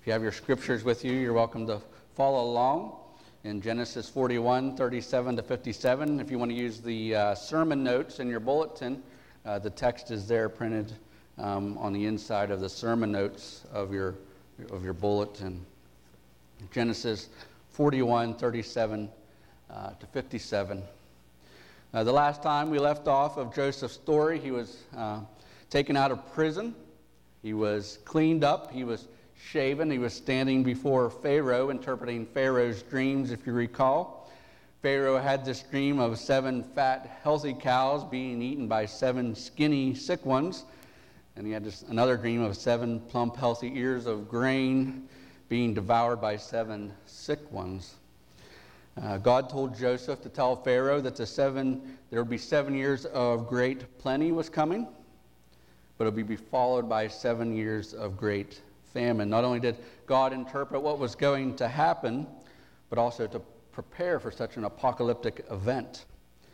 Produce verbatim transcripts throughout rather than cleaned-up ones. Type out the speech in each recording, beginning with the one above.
If you have your scriptures with you, you're welcome to follow along in Genesis forty-one, thirty-seven to fifty-seven. If you want to use the uh, sermon notes in your bulletin, uh, the text is there printed um, on the inside of the sermon notes of your of your bulletin. Genesis forty-one, thirty-seven uh, to fifty-seven. Uh, the last time we left off of Joseph's story, he was uh, taken out of prison. He was cleaned up. He was shaven. He was standing before Pharaoh, interpreting Pharaoh's dreams, if you recall. Pharaoh had this dream of seven fat, healthy cows being eaten by seven skinny, sick ones. And he had this, another dream of seven plump, healthy ears of grain being devoured by seven sick ones. Uh, God told Joseph to tell Pharaoh that the seven, there would be seven years of great plenty was coming, but it would be followed by seven years of great famine. Not only did God interpret what was going to happen, but also to prepare for such an apocalyptic event.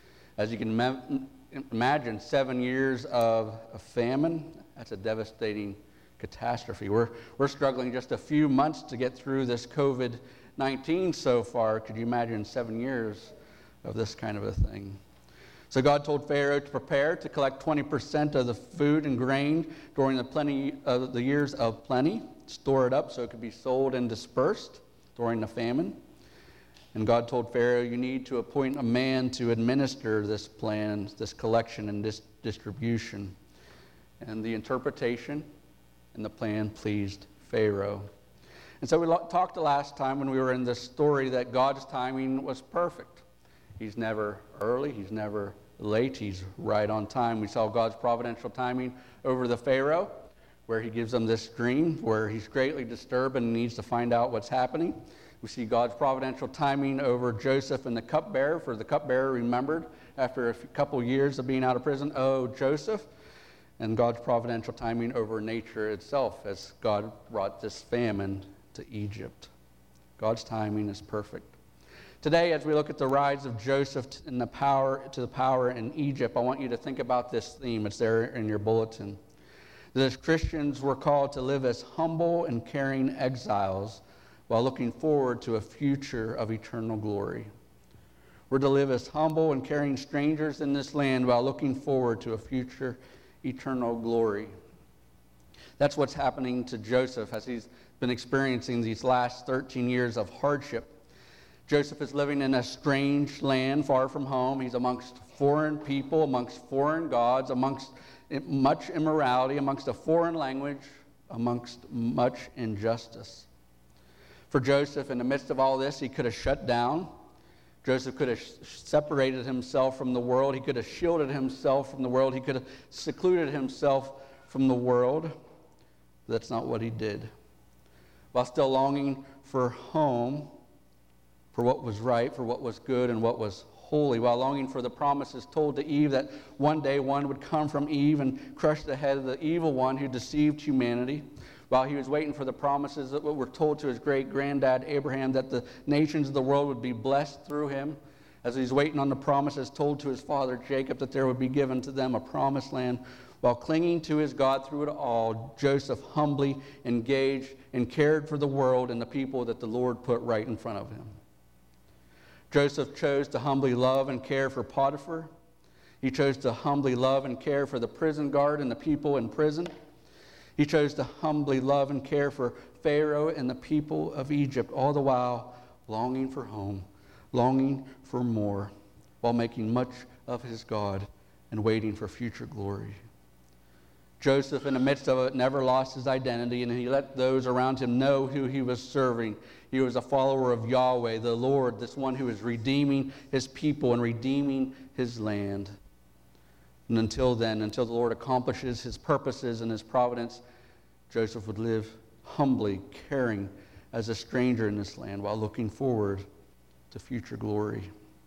As you can ma- imagine, seven years of, of famine, that's a devastating catastrophe. We're, we're struggling just a few months to get through this covid nineteen so far. Could you imagine seven years of this kind of a thing? So God told Pharaoh to prepare to collect twenty percent of the food and grain during the plenty of uh, the years of plenty, store it up so it could be sold and dispersed during the famine. And God told Pharaoh, you need to appoint a man to administer this plan, this collection and this distribution. And the interpretation and the plan pleased Pharaoh. And so we lo- talked the last time when we were in this story that God's timing was perfect. He's never early, he's never late, he's right on time. We saw God's providential timing over the Pharaoh, where he gives them this dream, where he's greatly disturbed and needs to find out what's happening. We see God's providential timing over Joseph and the cupbearer, for the cupbearer remembered after a couple years of being out of prison, oh, Joseph. And God's providential timing over nature itself as God brought this famine to Egypt. God's timing is perfect. Today, as we look at the rise of Joseph in the power to the power in Egypt, I want you to think about this theme. It's there in your bulletin. That as Christians, we're called to live as humble and caring exiles while looking forward to a future of eternal glory. We're to live as humble and caring strangers in this land while looking forward to a future eternal glory. That's what's happening to Joseph as he's been experiencing these last thirteen years of hardship. Joseph is living in a strange land far from home. He's amongst foreign people, amongst foreign gods, amongst much immorality, amongst a foreign language, amongst much injustice. For Joseph, in the midst of all this, he could have shut down. Joseph could have separated himself from the world. He could have shielded himself from the world. He could have secluded himself from the world. That's not what he did. While still longing for home, for what was right, for what was good, and what was holy, while longing for the promises told to Eve that one day one would come from Eve and crush the head of the evil one who deceived humanity, while he was waiting for the promises that were told to his great-granddad Abraham that the nations of the world would be blessed through him, as he's waiting on the promises told to his father Jacob that there would be given to them a promised land, while clinging to his God through it all, Joseph humbly engaged and cared for the world and the people that the Lord put right in front of him. Joseph chose to humbly love and care for Potiphar. He chose to humbly love and care for the prison guard and the people in prison. He chose to humbly love and care for Pharaoh and the people of Egypt, all the while longing for home, longing for more, while making much of his God and waiting for future glory. Joseph, in the midst of it, never lost his identity, and he let those around him know who he was serving. He was a follower of Yahweh, the Lord, this one who is redeeming his people and redeeming his land. And until then, until the Lord accomplishes his purposes and his providence, Joseph would live humbly, caring as a stranger in this land while looking forward to future glory.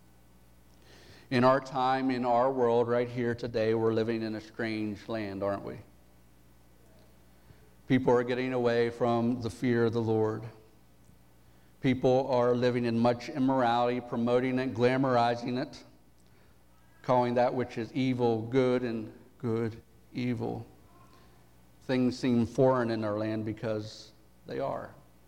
In our time, in our world, right here today, we're living in a strange land, aren't we? People are getting away from the fear of the Lord. People are living in much immorality, promoting it, glamorizing it, calling that which is evil good and good evil. Things seem foreign in our land because they are.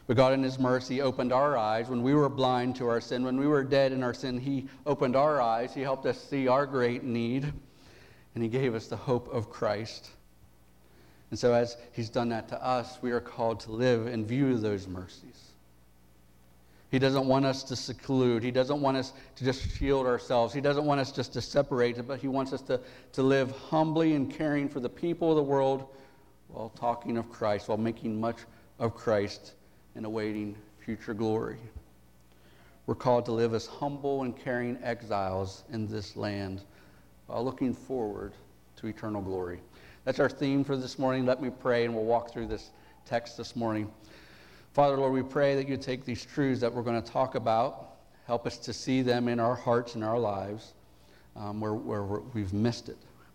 But God in his mercy opened our eyes. When we were blind to our sin, when we were dead in our sin, he opened our eyes. He helped us see our great need, and he gave us the hope of Christ. And so as he's done that to us, we are called to live and view those mercies. He doesn't want us to seclude. He doesn't want us to just shield ourselves. He doesn't want us just to separate, but he wants us to, to live humbly and caring for the people of the world while talking of Christ, while making much of Christ and awaiting future glory. We're called to live as humble and caring exiles in this land while looking forward to eternal glory. That's our theme for this morning. Let me pray, and we'll walk through this text this morning. Father, Lord, we pray that you take these truths that we're going to talk about, help us to see them in our hearts and our lives um, where, where we've missed it.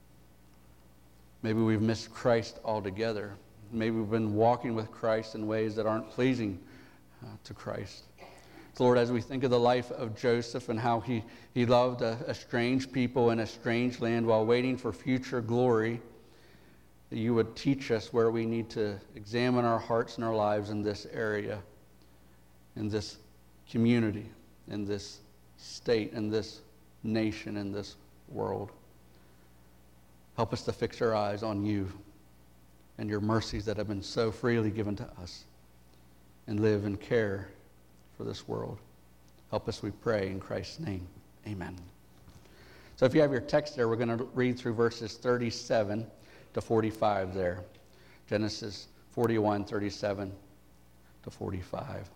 Maybe we've missed Christ altogether. Maybe we've been walking with Christ in ways that aren't pleasing uh, to Christ. So Lord, as we think of the life of Joseph and how he, he loved a, a strange people in a strange land while waiting for future glory, that you would teach us where we need to examine our hearts and our lives in this area, in this community, in this state, in this nation, in this world. Help us to fix our eyes on you and your mercies that have been so freely given to us, and live and care for this world. Help us, we pray, in Christ's name. Amen. So if you have your text there, we're going to read through verses thirty-seven to forty-five there. Genesis forty-one, thirty-seven to forty-five.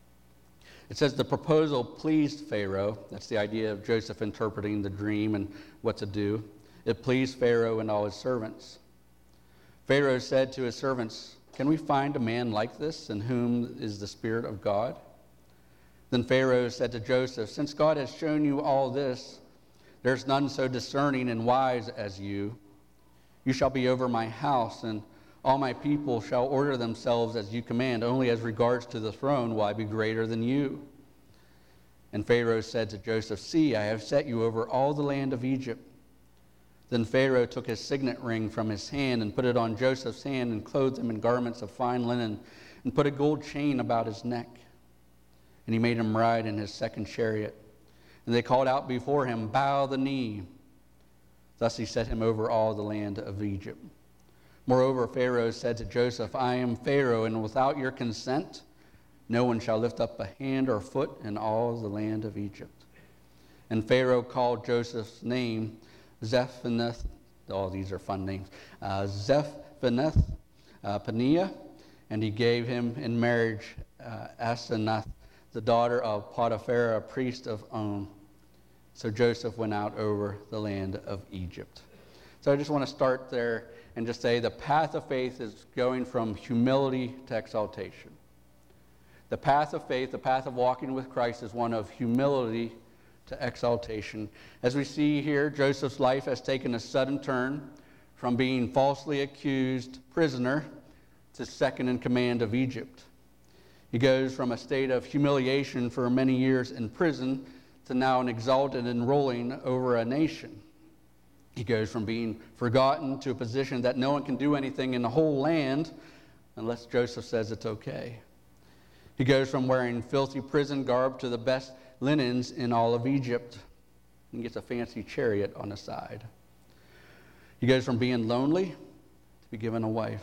It says, the proposal pleased Pharaoh. That's the idea of Joseph interpreting the dream and what to do. It pleased Pharaoh and all his servants. Pharaoh said to his servants, can we find a man like this in whom is the Spirit of God? Then Pharaoh said to Joseph, since God has shown you all this, there's none so discerning and wise as you. You shall be over my house, and all my people shall order themselves as you command. Only as regards to the throne will I be greater than you. And Pharaoh said to Joseph, see, I have set you over all the land of Egypt. Then Pharaoh took his signet ring from his hand and put it on Joseph's hand and clothed him in garments of fine linen and put a gold chain about his neck. And he made him ride in his second chariot. And they called out before him, bow the knee. Thus he set him over all the land of Egypt. Moreover, Pharaoh said to Joseph, I am Pharaoh, and without your consent, no one shall lift up a hand or foot in all the land of Egypt. And Pharaoh called Joseph's name Zephanath, all these are fun names, uh, Zephanath uh, Paneah, and he gave him in marriage uh, Asenath, the daughter of Potiphar, a priest of On. So Joseph went out over the land of Egypt. So I just want to start there and just say the path of faith is going from humility to exaltation. The path of faith, the path of walking with Christ, is one of humility to exaltation. As we see here, Joseph's life has taken a sudden turn from being falsely accused prisoner to second in command of Egypt. He goes from a state of humiliation for many years in prison to now an exalted and ruling over a nation. He goes from being forgotten to a position that no one can do anything in the whole land unless Joseph says it's okay. He goes from wearing filthy prison garb to the best linens in all of Egypt, and gets a fancy chariot on the side. He goes from being lonely to be given a wife.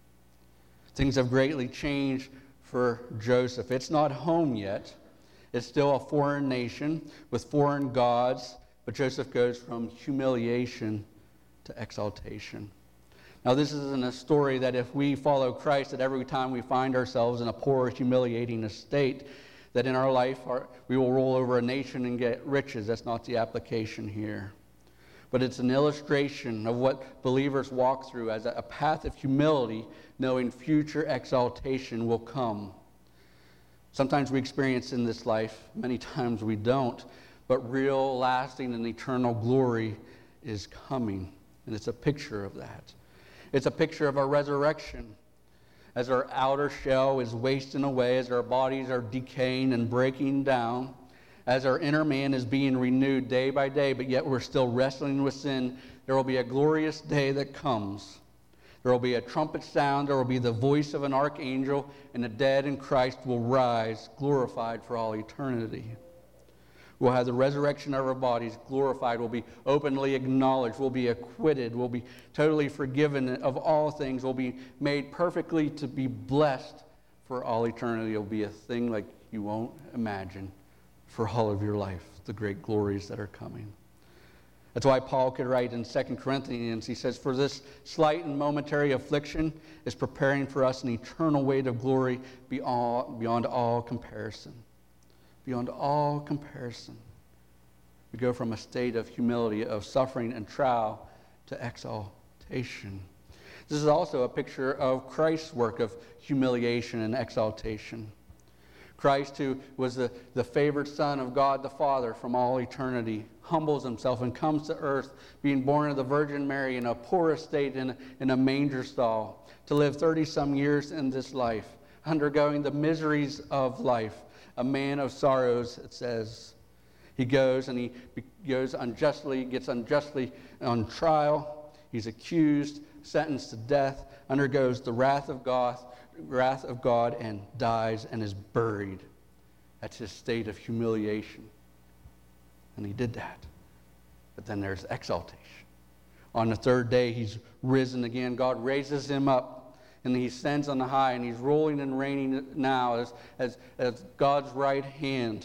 Things have greatly changed for Joseph. It's not home yet. It's still a foreign nation with foreign gods, but Joseph goes from humiliation to exaltation. Now, this isn't a story that if we follow Christ, that every time we find ourselves in a poor, humiliating estate, that in our life our, we will roll over a nation and get riches. That's not the application here. But it's an illustration of what believers walk through as a, a path of humility, knowing future exaltation will come. Sometimes we experience in this life, many times we don't, but real, lasting, and eternal glory is coming. And it's a picture of that. It's a picture of our resurrection. As our outer shell is wasting away, as our bodies are decaying and breaking down, as our inner man is being renewed day by day, but yet we're still wrestling with sin, there will be a glorious day that comes There will be a trumpet sound, there will be the voice of an archangel, and the dead in Christ will rise, glorified for all eternity. We'll have the resurrection of our bodies glorified. We'll be openly acknowledged. We'll be acquitted. We'll be totally forgiven of all things. We'll be made perfectly to be blessed for all eternity. It'll be a thing like you won't imagine for all of your life, the great glories that are coming. That's why Paul could write in Second Corinthians, he says, "For this slight and momentary affliction is preparing for us an eternal weight of glory beyond, beyond all comparison." Beyond all comparison. We go from a state of humility, of suffering and trial, to exaltation. This is also a picture of Christ's work of humiliation and exaltation. Christ, who was the, the favored Son of God the Father from all eternity, humbles himself and comes to earth, being born of the Virgin Mary in a poor estate in, in a manger stall, to live thirty-some years in this life, undergoing the miseries of life. A man of sorrows, it says. He goes and he goes unjustly, gets unjustly on trial. He's accused, sentenced to death, undergoes the wrath of God, wrath of God, and dies and is buried. That's his state of humiliation. And he did that. But then there's exaltation. On the third day, he's risen again. God raises him up. And he ascends on the high, and he's ruling and reigning now as, as, as God's right hand.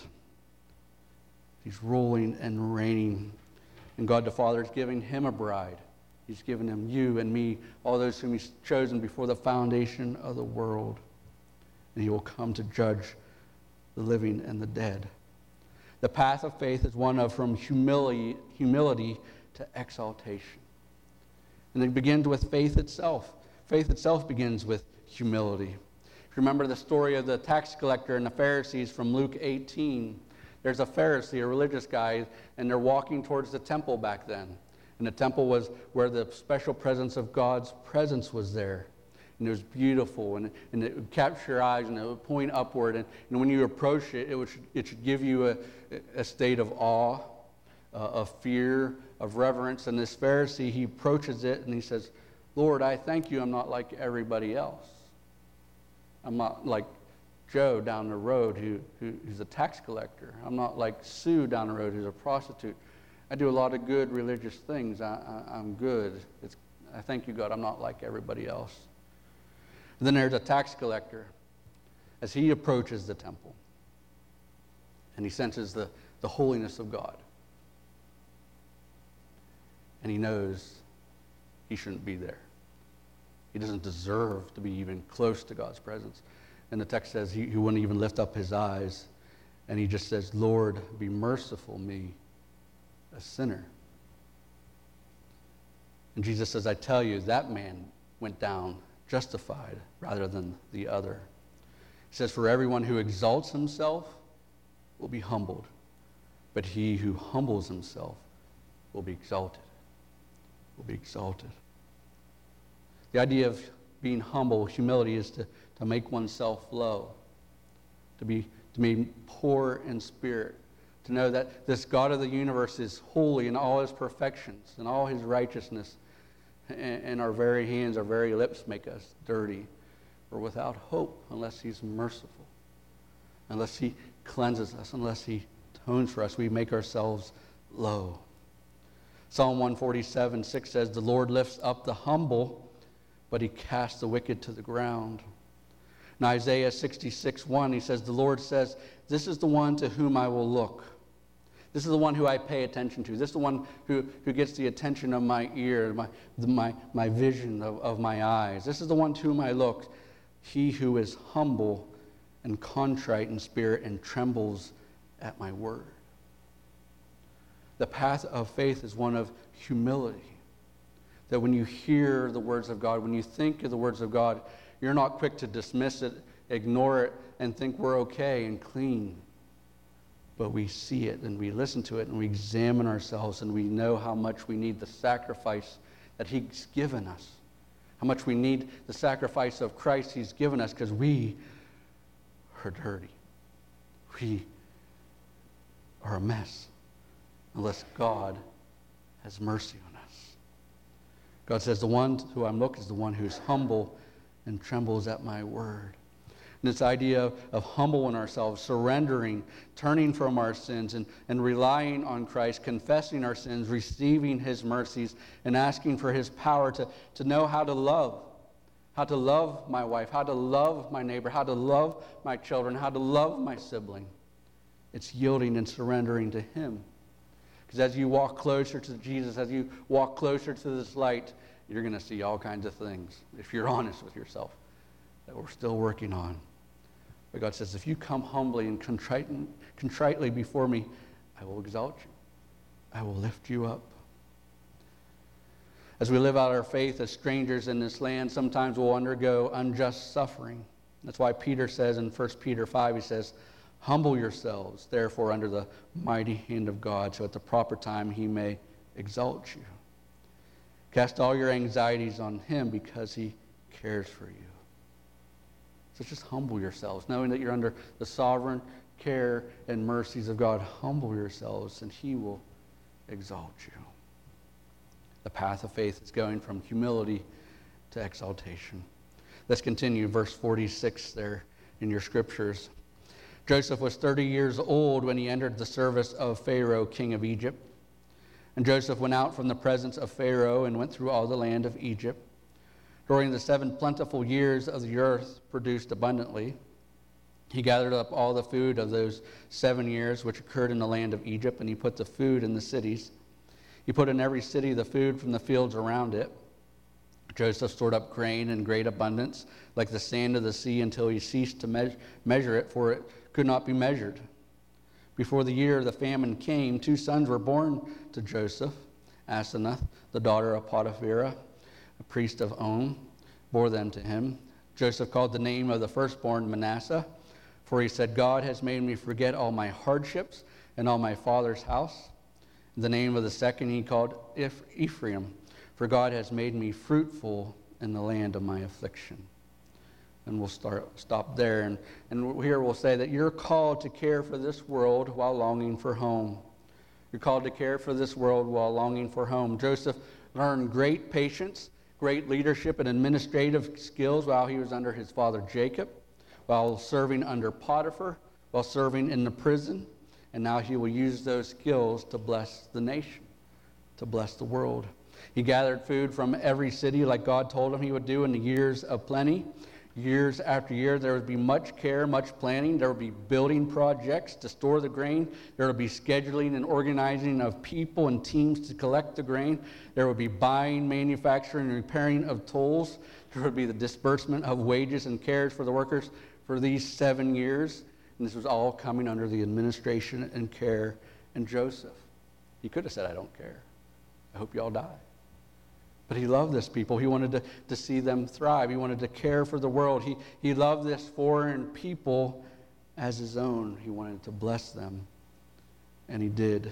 He's ruling and reigning. And God the Father is giving him a bride. He's given him you and me, all those whom he's chosen before the foundation of the world. And he will come to judge the living and the dead. The path of faith is one of from humility, humility to exaltation. And it begins with faith itself. Faith itself begins with humility. If you remember the story of the tax collector and the Pharisees from Luke eighteen, there's a Pharisee, a religious guy, and they're walking towards the temple back then. And the temple was where the special presence of God's presence was there. And it was beautiful, and, and it would capture your eyes, and it would point upward. And, and when you approach it, it, would, it should give you a, a state of awe, uh, of fear, of reverence. And this Pharisee, he approaches it, and he says, "Lord, I thank you I'm not like everybody else. I'm not like Joe down the road who, who, who's a tax collector. I'm not like Sue down the road who's a prostitute. I do a lot of good religious things. I, I, I'm good. It's, I thank you, God, I'm not like everybody else." And then there's a tax collector as he approaches the temple. And he senses the, the holiness of God. And he knows he shouldn't be there. He doesn't deserve to be even close to God's presence. And the text says he, he wouldn't even lift up his eyes. And he just says, "Lord, be merciful me, a sinner." And Jesus says, "I tell you, that man went down justified rather than the other." He says, "For everyone who exalts himself will be humbled, but he who humbles himself will be exalted." Will be exalted. The idea of being humble, humility, is to, to make oneself low, to be, to be poor in spirit, to know that this God of the universe is holy in all his perfections and all his righteousness, and, and our very hands, our very lips make us dirty. We're without hope unless he's merciful, unless he cleanses us, unless he atones for us. We make ourselves low. Psalm one forty-seven, six says, "The Lord lifts up the humble, but he casts the wicked to the ground." In Isaiah sixty-six, one, he says, "The Lord says, this is the one to whom I will look. This is the one who I pay attention to. This is the one who, who gets the attention of my ear, my, my, my vision of, of my eyes. This is the one to whom I look. He who is humble and contrite in spirit and trembles at my word." The path of faith is one of humility. That when you hear the words of God, when you think of the words of God, you're not quick to dismiss it, ignore it, and think we're okay and clean. But we see it, and we listen to it, and we examine ourselves, and we know how much we need the sacrifice that he's given us. How much we need the sacrifice of Christ he's given us, because we are dirty. We are a mess. Unless God has mercy on us. God says, the one who I'm looking is the one who's humble and trembles at my word. And this idea of, of humbling ourselves, surrendering, turning from our sins, and, and relying on Christ, confessing our sins, receiving his mercies, and asking for his power to, to know how to love, how to love my wife, how to love my neighbor, how to love my children, how to love my sibling. It's yielding and surrendering to him. Because as you walk closer to Jesus, as you walk closer to this light, you're going to see all kinds of things, if you're honest with yourself, that we're still working on. But God says, if you come humbly and contrite, contritely before me, I will exalt you. I will lift you up. As we live out our faith as strangers in this land, sometimes we'll undergo unjust suffering. That's why Peter says in First Peter five, he says, humble yourselves, therefore, under the mighty hand of God, so at the proper time he may exalt you. Cast all your anxieties on him because he cares for you. So just humble yourselves, knowing that you're under the sovereign care and mercies of God. Humble yourselves, and he will exalt you. The path of faith is going from humility to exaltation. Let's continue, verse forty-six there in your scriptures. Joseph was thirty years old when he entered the service of Pharaoh, king of Egypt. And Joseph went out from the presence of Pharaoh and went through all the land of Egypt. During the seven plentiful years of the earth produced abundantly, he gathered up all the food of those seven years which occurred in the land of Egypt, and he put the food in the cities. He put in every city the food from the fields around it. Joseph stored up grain in great abundance, like the sand of the sea, until he ceased to me- measure it, for it could not be measured. Before the year of the famine came, two sons were born to Joseph. Asenath, the daughter of Potiphera, a priest of On, bore them to him. Joseph called the name of the firstborn Manasseh, for he said, God has made me forget all my hardships and all my father's house. The name of the second he called Ephraim, for God has made me fruitful in the land of my affliction. And we'll start stop there. And, and here we'll say that you're called to care for this world while longing for home. You're called to care for this world while longing for home. Joseph learned great patience, great leadership and administrative skills while he was under his father Jacob, while serving under Potiphar, while serving in the prison. And now he will use those skills to bless the nation, to bless the world. He gathered food from every city like God told him he would do in the years of plenty. Years after year, there would be much care, much planning. There would be building projects to store the grain. There would be scheduling and organizing of people and teams to collect the grain. There would be buying, manufacturing, and repairing of tools. There would be the disbursement of wages and cares for the workers for these seven years. And this was all coming under the administration and care and Joseph. He could have said, I don't care. I hope you all die. But he loved this people. He wanted to, to see them thrive. He wanted to care for the world. He, he loved this foreign people as his own. He wanted to bless them. And he did.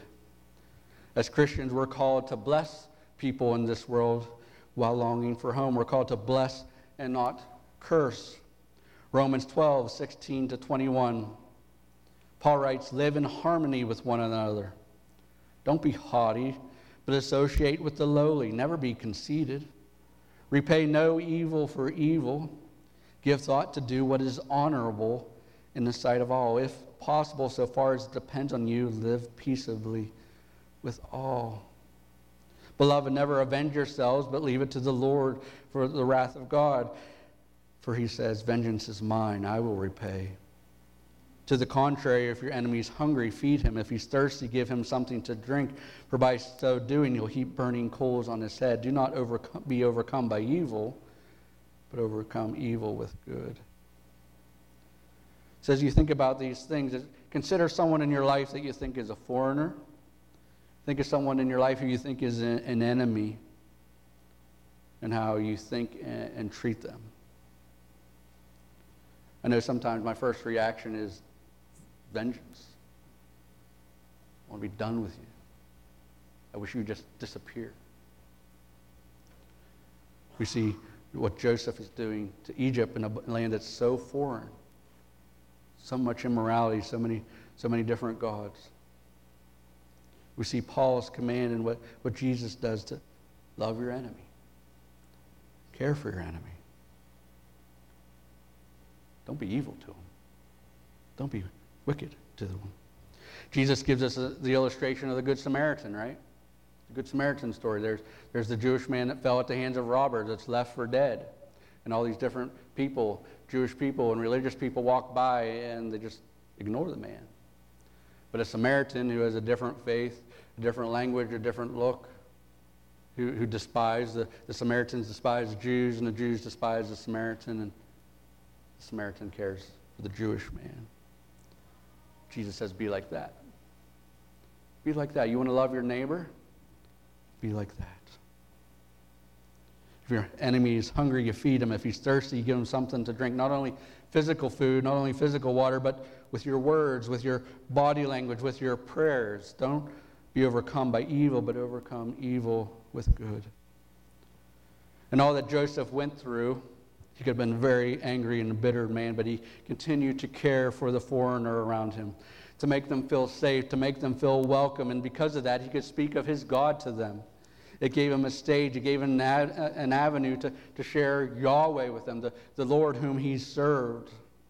As Christians, we're called to bless people in this world while longing for home. We're called to bless and not curse. Romans twelve, sixteen to twenty-one. Paul writes, live in harmony with one another. Don't be haughty, but associate with the lowly. Never be conceited. Repay no evil for evil. Give thought to do what is honorable in the sight of all. If possible, so far as it depends on you, live peaceably with all. Beloved, never avenge yourselves, but leave it to the Lord for the wrath of God. For he says, vengeance is mine, I will repay. To the contrary, if your enemy is hungry, feed him. If he's thirsty, give him something to drink. For by so doing, you'll heap burning coals on his head. Do not overcome, be overcome by evil, but overcome evil with good. So as you think about these things, consider someone in your life that you think is a foreigner. Think of someone in your life who you think is an enemy, and how you think and treat them. I know sometimes my first reaction is vengeance. I want to be done with you. I wish you would just disappear. We see what Joseph is doing to Egypt in a land that's so foreign. So much immorality, so many, so many different gods. We see Paul's command and what, what Jesus does to love your enemy. Care for your enemy. Don't be evil to them. Don't be wicked to them. Jesus gives us a, the illustration of the Good Samaritan, right? The Good Samaritan story. There's, there's the Jewish man that fell at the hands of robbers that's left for dead. And all these different people, Jewish people and religious people, walk by and they just ignore the man. But a Samaritan who has a different faith, a different language, a different look, who, who despise, the, the Samaritans despise the Jews, and the Jews despise the Samaritan, and the Samaritan cares for the Jewish man. Jesus says, be like that. Be like that. You want to love your neighbor? Be like that. If your enemy is hungry, you feed him. If he's thirsty, you give him something to drink. Not only physical food, not only physical water, but with your words, with your body language, with your prayers. Don't be overcome by evil, but overcome evil with good. And all that Joseph went through, he could have been a very angry and bitter man, but he continued to care for the foreigner around him, to make them feel safe, to make them feel welcome. And because of that, he could speak of his God to them. It gave him a stage. It gave him an, an avenue to, to share Yahweh with them, the, the Lord whom he served.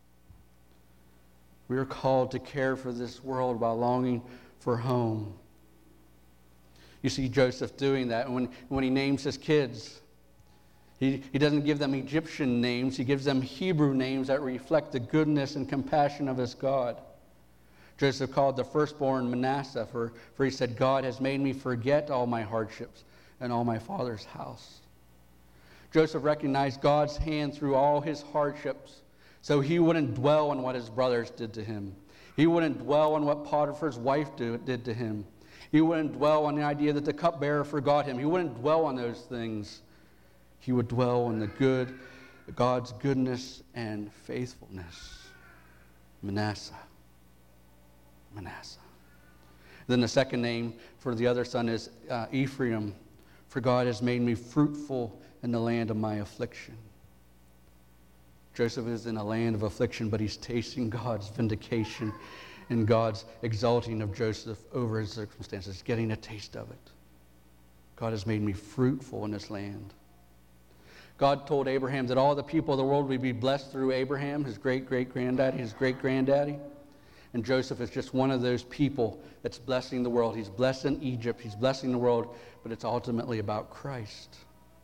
We are called to care for this world while longing for home. You see Joseph doing that. And when, when he names his kids, he, he doesn't give them Egyptian names. He gives them Hebrew names that reflect the goodness and compassion of his God. Joseph called the firstborn Manasseh, for, for he said, God has made me forget all my hardships and all my father's house. Joseph recognized God's hand through all his hardships, so he wouldn't dwell on what his brothers did to him. He wouldn't dwell on what Potiphar's wife do, did to him. He wouldn't dwell on the idea that the cupbearer forgot him. He wouldn't dwell on those things. He would dwell on the good, God's goodness and faithfulness. Manasseh. Manasseh. Then the second name for the other son is uh, Ephraim, for God has made me fruitful in the land of my affliction. Joseph is in a land of affliction, but he's tasting God's vindication and God's exalting of Joseph over his circumstances, getting a taste of it. God has made me fruitful in this land. God told Abraham that all the people of the world would be blessed through Abraham, his great-great-granddaddy, his great-granddaddy. And Joseph is just one of those people that's blessing the world. He's blessing Egypt. He's blessing the world, but it's ultimately about Christ.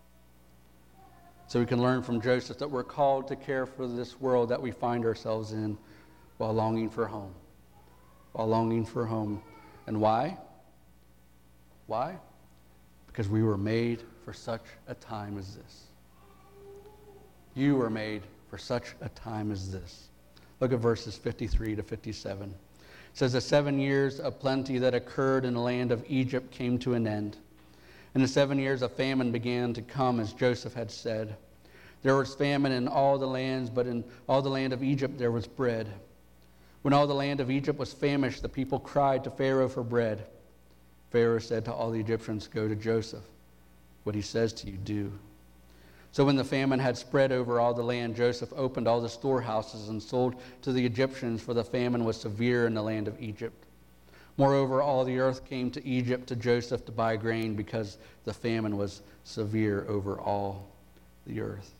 So we can learn from Joseph that we're called to care for this world that we find ourselves in while longing for home. While longing for home. And why? Why? Because we were made for such a time as this. You were made for such a time as this. Look at verses fifty-three to fifty-seven. It says, the seven years of plenty that occurred in the land of Egypt came to an end. And the seven years of famine began to come, as Joseph had said. There was famine in all the lands, but in all the land of Egypt there was bread. When all the land of Egypt was famished, the people cried to Pharaoh for bread. Pharaoh said to all the Egyptians, go to Joseph. What he says to you, do. So when the famine had spread over all the land, Joseph opened all the storehouses and sold to the Egyptians, for the famine was severe in the land of Egypt. Moreover, all the earth came to Egypt to Joseph to buy grain, because the famine was severe over all the earth.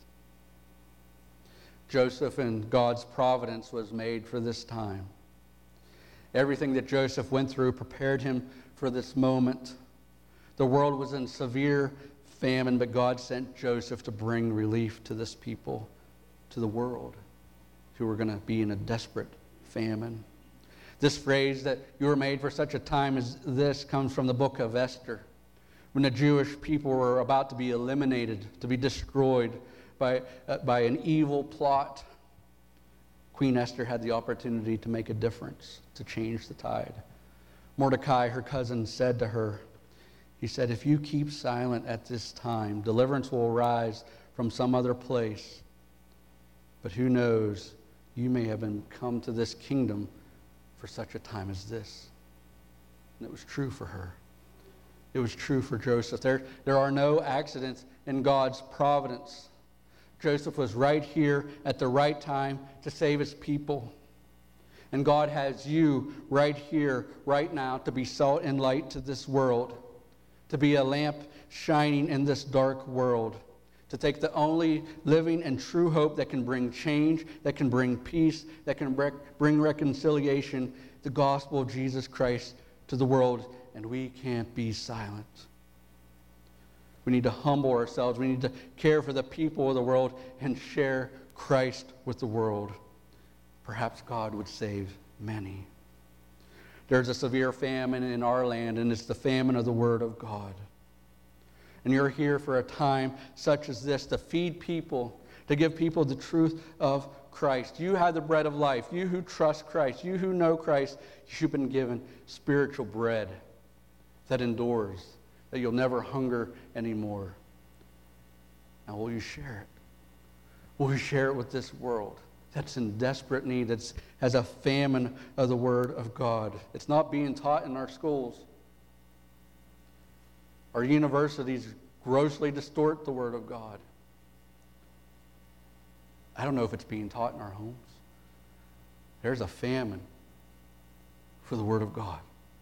Joseph in God's providence was made for this time. Everything that Joseph went through prepared him for this moment. The world was in severe famine, but God sent Joseph to bring relief to this people, to the world, who were going to be in a desperate famine. This phrase that you were made for such a time as this comes from the book of Esther, when the Jewish people were about to be eliminated, to be destroyed by, uh, by an evil plot. Queen Esther had the opportunity to make a difference, to change the tide. Mordecai, her cousin, said to her, he said, if you keep silent at this time, deliverance will arise from some other place. But who knows, you may have been come to this kingdom for such a time as this. And it was true for her. It was true for Joseph. There, there are no accidents in God's providence. Joseph was right here at the right time to save his people. And God has you right here, right now, to be salt and light to this world, to be a lamp shining in this dark world, to take the only living and true hope that can bring change, that can bring peace, that can bring reconciliation, the gospel of Jesus Christ to the world, and we can't be silent. We need to humble ourselves. We need to care for the people of the world and share Christ with the world. Perhaps God would save many. There's a severe famine in our land, and it's the famine of the Word of God. And you're here for a time such as this to feed people, to give people the truth of Christ. You have the bread of life. You who trust Christ, you who know Christ, you've been given spiritual bread that endures, that you'll never hunger anymore. Now, will you share it? Will you share it with this world that's in desperate need, that has a famine of the Word of God? It's not being taught in our schools. Our universities grossly distort the Word of God. I don't know if it's being taught in our homes. There's a famine for the Word of God.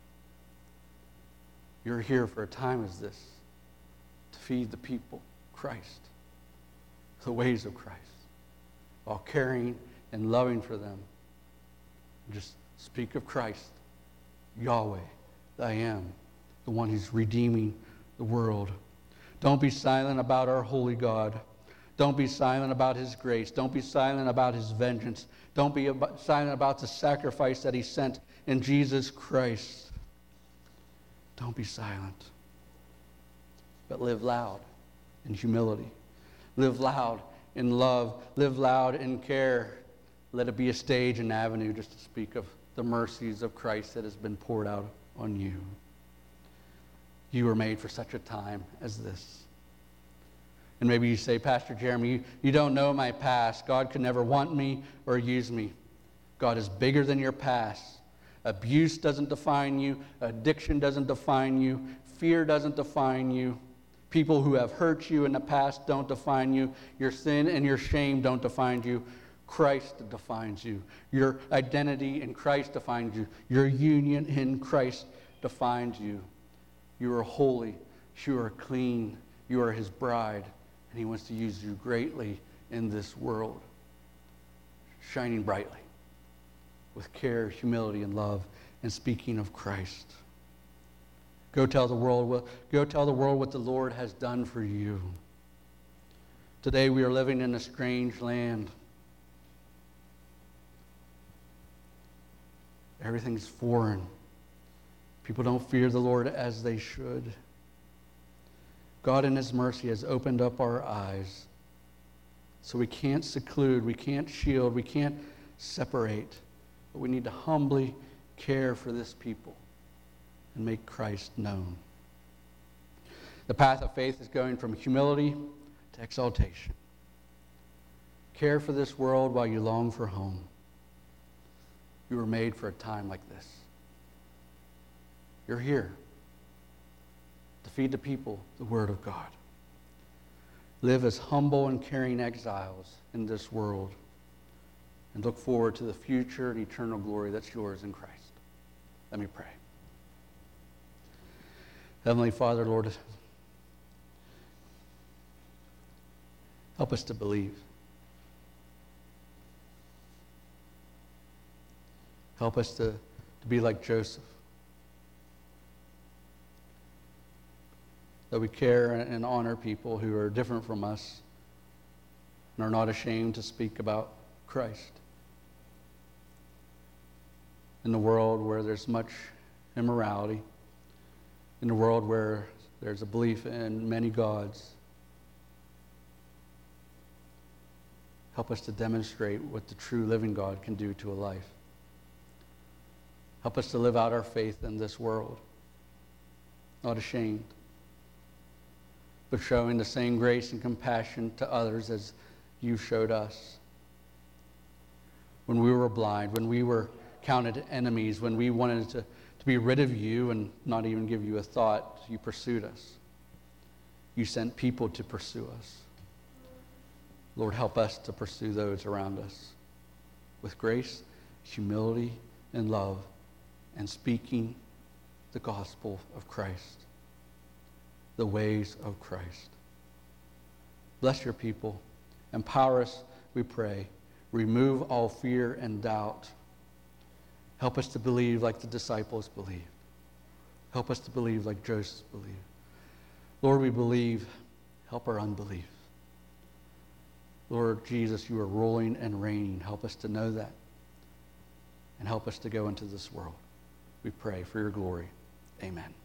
You're here for a time as this to feed the people Christ, the ways of Christ, while caring and loving for them. Just speak of Christ, Yahweh, I am, the one who's redeeming the world. Don't be silent about our holy God. Don't be silent about his grace. Don't be silent about his vengeance. Don't be ab- silent about the sacrifice that he sent in Jesus Christ. Don't be silent, but live loud in humility. Live loud in love. Live loud in care. Let it be a stage and avenue just to speak of the mercies of Christ that has been poured out on you. You were made for such a time as this. And maybe you say, Pastor Jeremy, you, you don't know my past. God could never want me or use me. God is bigger than your past. Abuse doesn't define you. Addiction doesn't define you. Fear doesn't define you. People who have hurt you in the past don't define you. Your sin and your shame don't define you. Christ defines you. Your identity in Christ defines you. Your union in Christ defines you. You are holy. You are clean. You are his bride. And he wants to use you greatly in this world, shining brightly with care, humility, and love, and speaking of Christ. Go tell the world what, go tell the world what the Lord has done for you. Today we are living in a strange land. Everything's foreign. People don't fear the Lord as they should. God in his mercy has opened up our eyes. So we can't seclude, we can't shield, we can't separate. But we need to humbly care for this people and make Christ known. The path of faith is going from humility to exaltation. Care for this world while you long for home. You were made for a time like this. You're here to feed the people the Word of God. Live as humble and caring exiles in this world and look forward to the future and eternal glory that's yours in Christ. Let me pray. Heavenly Father, Lord, help us to believe. Help us to, to be like Joseph. That we care and honor people who are different from us and are not ashamed to speak about Christ. In the world where there's much immorality, in the world where there's a belief in many gods, help us to demonstrate what the true living God can do to a life. Help us to live out our faith in this world, not ashamed, but showing the same grace and compassion to others as you showed us. When we were blind, when we were counted enemies, when we wanted to, to be rid of you and not even give you a thought, you pursued us. You sent people to pursue us. Lord, help us to pursue those around us with grace, humility, and love, and speaking the gospel of Christ, the ways of Christ. Bless your people. Empower us, we pray. Remove all fear and doubt. Help us to believe like the disciples believed. Help us to believe like Joseph believed. Lord, we believe. Help our unbelief. Lord Jesus, you are ruling and reigning. Help us to know that. And help us to go into this world. We pray for your glory. Amen.